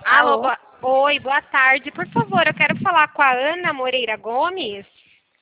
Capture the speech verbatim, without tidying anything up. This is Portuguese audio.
Alô, Alô? boa... Oi, boa tarde. Por favor, eu quero falar com a Ana Moreira Gomes.